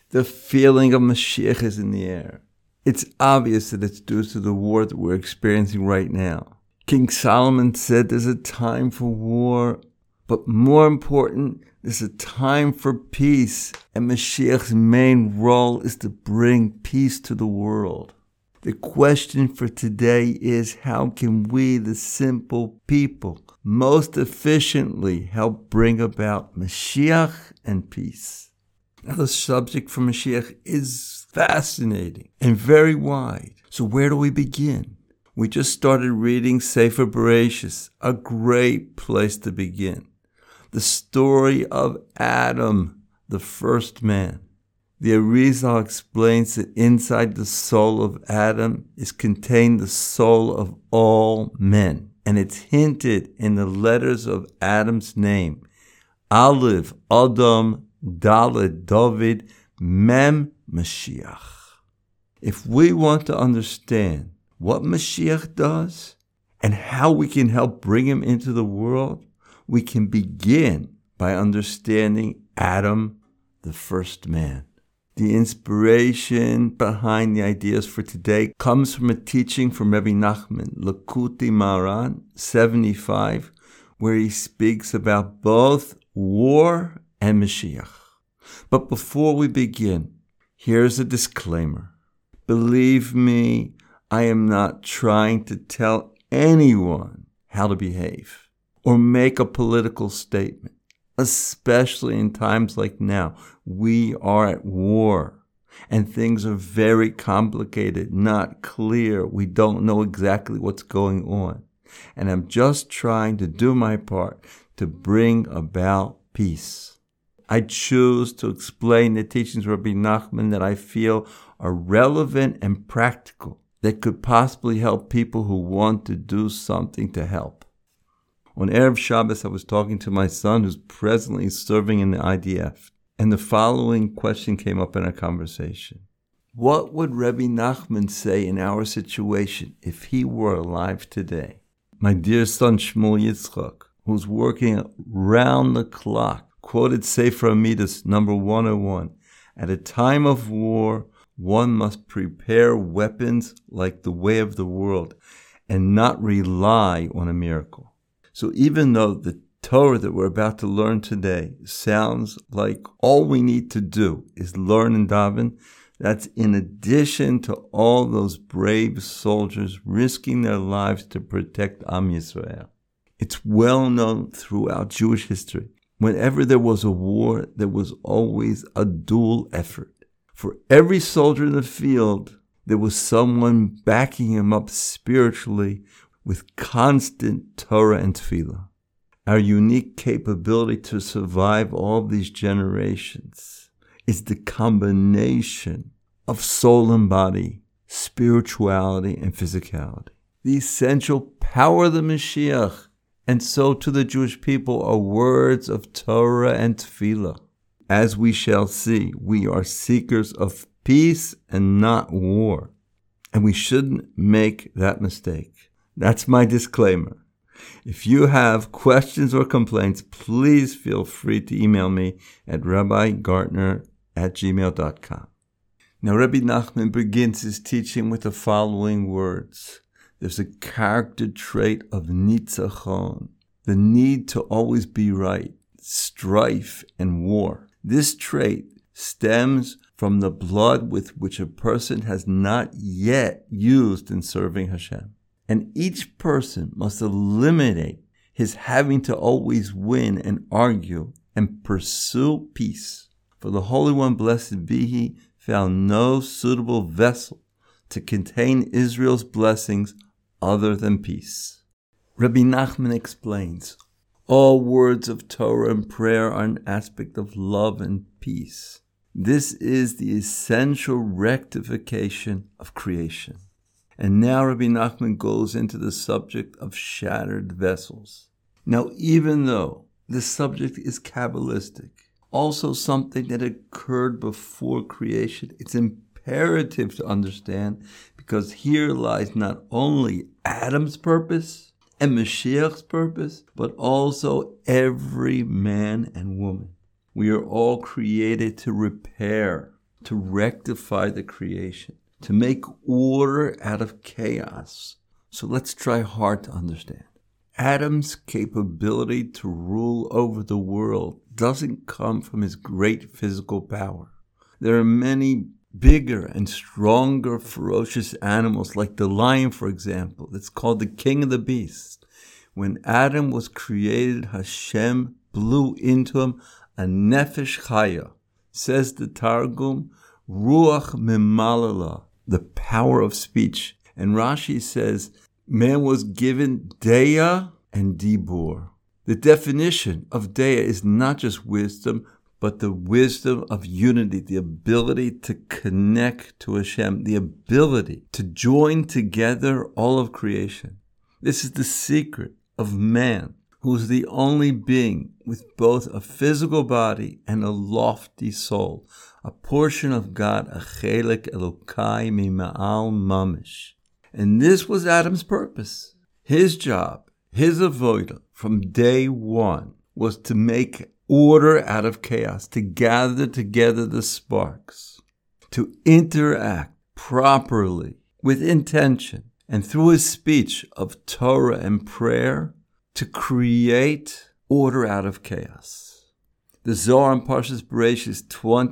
The feeling of Mashiach is in the air. It's obvious that it's due to the war that we're experiencing right now. King Solomon said there's a time for war, but more important, there's a time for peace, and Mashiach's main role is to bring peace to the world. The question for today is, how can we, the simple people, most efficiently help bring about Mashiach and peace? Now, the subject for Mashiach is fascinating and very wide. So where do we begin? We just started reading Sefer Bereshis, a great place to begin. The story of Adam, the first man. The Arizal explains that inside the soul of Adam is contained the soul of all men. And it's hinted in the letters of Adam's name. Aleph, Adam, Dalet, David, Mem, Mashiach. If we want to understand what Mashiach does and how we can help bring him into the world, we can begin by understanding Adam, the first man. The inspiration behind the ideas for today comes from a teaching from Rabbi Nachman, Likutei Moharan 75, where he speaks about both war and Mashiach. But before we begin, here's a disclaimer. Believe me, I am not trying to tell anyone how to behave or make a political statement. Especially in times like now, we are at war and things are very complicated, not clear. We don't know exactly what's going on. And I'm just trying to do my part to bring about peace. I choose to explain the teachings of Rabbi Nachman that I feel are relevant and practical, that could possibly help people who want to do something to help. On Erev Shabbos, I was talking to my son who's presently serving in the IDF, and the following question came up in our conversation. What would Rabbi Nachman say in our situation if he were alive today? My dear son Shmuel Yitzchak, who's working round the clock, quoted Sefer Amidas number 101. At a time of war, one must prepare weapons like the way of the world and not rely on a miracle. So even though the Torah that we're about to learn today sounds like all we need to do is learn and daven, that's in addition to all those brave soldiers risking their lives to protect Am Yisrael. It's well known throughout Jewish history. Whenever there was a war, there was always a dual effort. For every soldier in the field, there was someone backing him up spiritually with constant Torah and Tefillah. Our unique capability to survive all these generations is the combination of soul and body, spirituality and physicality. The essential power of the Mashiach, and so to the Jewish people, are words of Torah and Tefillah. As we shall see, we are seekers of peace and not war. And we shouldn't make that mistake. That's my disclaimer. If you have questions or complaints, please feel free to email me at rabbigartner@gmail.com. Now, Rabbi Nachman begins his teaching with the following words. There's a character trait of nitzachon, the need to always be right, strife and war. This trait stems from the blood with which a person has not yet used in serving Hashem. And each person must eliminate his having to always win and argue and pursue peace. For the Holy One, blessed be He, found no suitable vessel to contain Israel's blessings other than peace. Rabbi Nachman explains, all words of Torah and prayer are an aspect of love and peace. This is the essential rectification of creation. And now Rabbi Nachman goes into the subject of shattered vessels. Now, even though this subject is Kabbalistic, also something that occurred before creation, it's imperative to understand, because here lies not only Adam's purpose and Mashiach's purpose, but also every man and woman. We are all created to repair, to rectify the creation, to make order out of chaos. So let's try hard to understand. Adam's capability to rule over the world doesn't come from his great physical power. There are many bigger and stronger ferocious animals, like the lion, for example, that's called the king of the beasts. When Adam was created, Hashem blew into him a nefesh chaya. Says the Targum, ruach mimalala, the power of speech. And Rashi says, man was given deya and dibur. The definition of deya is not just wisdom, but the wisdom of unity, the ability to connect to Hashem, the ability to join together all of creation. This is the secret of man, who is the only being with both a physical body and a lofty soul, a portion of God, a chelek Elokai mima'al mamish. And this was Adam's purpose. His job, his avodah from day one, was to make order out of chaos, to gather together the sparks, to interact properly with intention, and through his speech of Torah and prayer, to create order out of chaos. The Zohar in Parshas Bereshis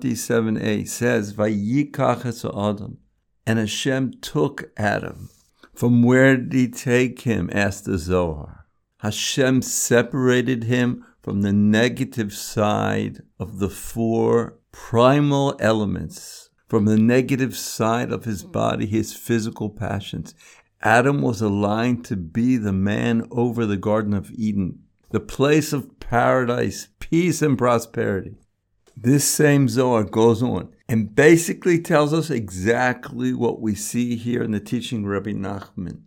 27a says, Vayikach es Adam, and Hashem took Adam. From where did he take him? Asked the Zohar. Hashem separated him from the negative side of the four primal elements, from the negative side of his body, his physical passions. Adam was aligned to be the man over the Garden of Eden, the place of paradise, peace, and prosperity. This same Zohar goes on and basically tells us exactly what we see here in the teaching of Rabbi Nachman.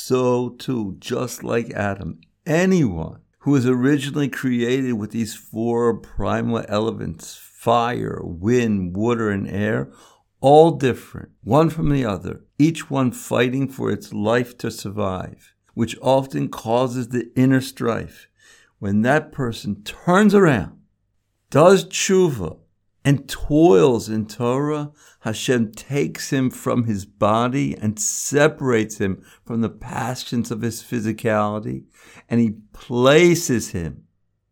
So too, just like Adam, anyone who was originally created with these four primal elements, fire, wind, water, and air, all different, one from the other, each one fighting for its life to survive, which often causes the inner strife. When that person turns around, does tshuva, and toils in Torah, Hashem takes him from his body and separates him from the passions of his physicality, and he places him,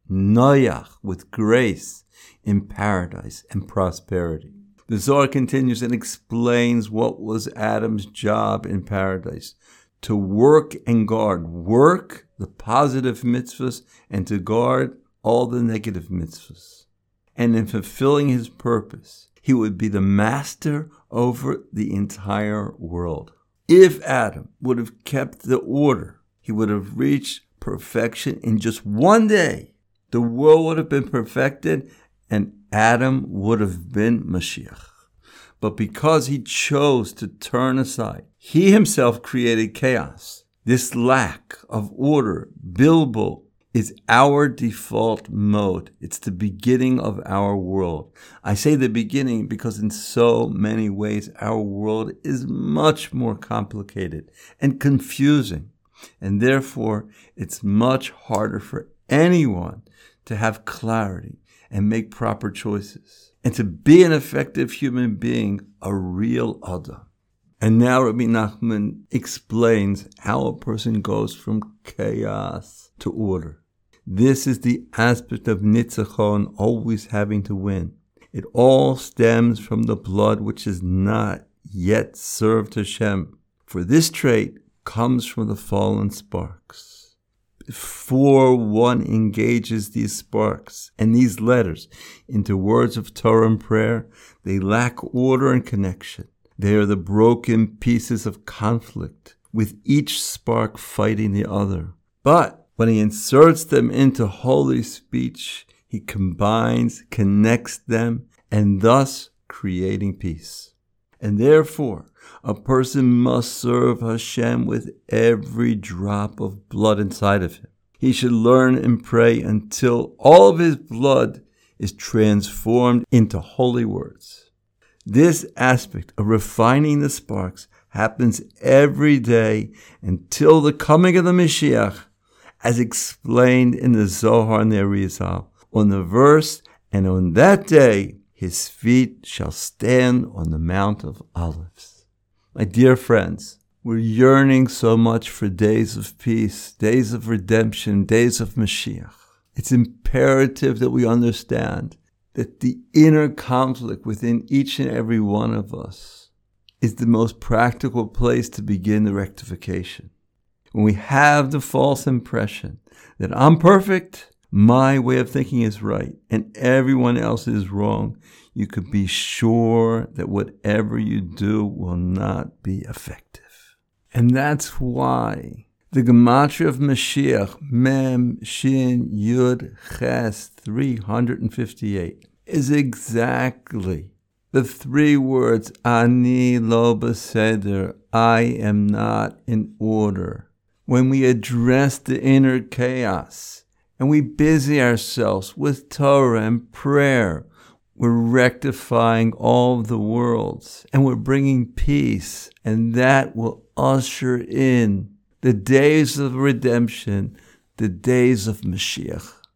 noyach, with grace, in paradise and prosperity. The Zohar continues and explains what was Adam's job in paradise: to work and guard. Work the positive mitzvahs and to guard all the negative mitzvahs. And in fulfilling his purpose, he would be the master over the entire world. If Adam would have kept the order, he would have reached perfection in just one day. The world would have been perfected and Adam would have been Mashiach. But because he chose to turn aside, he himself created chaos. This lack of order, bilbo, is our default mode. It's the beginning of our world. I say the beginning because in so many ways our world is much more complicated and confusing. And therefore, it's much harder for anyone to have clarity and make proper choices, and to be an effective human being, a real Adam. And now Rabbi Nachman explains how a person goes from chaos to order. This is the aspect of nitzachon, always having to win. It all stems from the blood which is not yet served Hashem. For this trait comes from the fallen sparks. Before one engages these sparks and these letters into words of Torah and prayer, they lack order and connection. They are the broken pieces of conflict, with each spark fighting the other. But when he inserts them into holy speech, he combines, connects them, and thus creating peace. And therefore, a person must serve Hashem with every drop of blood inside of him. He should learn and pray until all of his blood is transformed into holy words. This aspect of refining the sparks happens every day until the coming of the Mashiach, as explained in the Zohar and the Arizal. On the verse, and on that day his feet shall stand on the Mount of Olives. My dear friends, we're yearning so much for days of peace, days of redemption, days of Mashiach. It's imperative that we understand that the inner conflict within each and every one of us is the most practical place to begin the rectification. When we have the false impression that I'm perfect, my way of thinking is right, and everyone else is wrong, you could be sure that whatever you do will not be effective. And that's why the Gematria of Mashiach, Mem, Shin, Yud, Ches, 358, is exactly the three words, Ani lo beseder, I am not in order. When we address the inner chaos and we busy ourselves with Torah and prayer, we're rectifying all of the worlds and we're bringing peace, and that will usher in the days of redemption, the days of Mashiach.